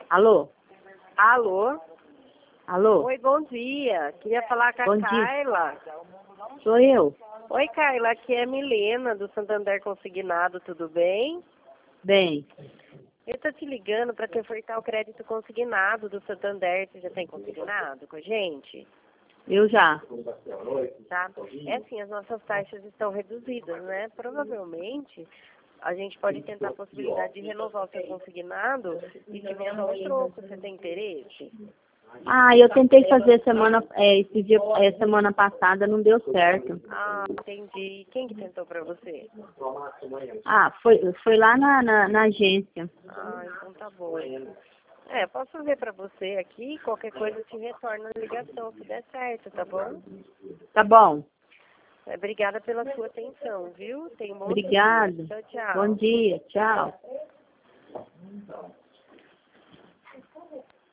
Alô? Alô? Alô? Oi, bom dia. Queria falar com a Bom dia. Carla. Sou eu. Oi, Carla. Aqui é a Milena, do Santander Consignado. Tudo bem? Bem, Eu tô te ligando para te ofertar o crédito consignado do Santander. Você já tem consignado com a gente? eu já. Tá? É assim, as nossas taxas estão reduzidas, né? Provavelmente a gente pode tentar a possibilidade de renovar o seu consignado e te vender um troco. Você tem interesse? Ah, eu tentei fazer semana passada, não deu certo. Ah, entendi. Quem que tentou para você? Ah, foi lá na agência. Ah, então tá bom. Posso ver pra você aqui, qualquer coisa eu te retorno a ligação, se der certo, tá bom? Tá bom. Obrigada pela sua atenção, viu? Tenha um bom dia. Obrigada. Tchau, tchau. Bom dia. Tchau.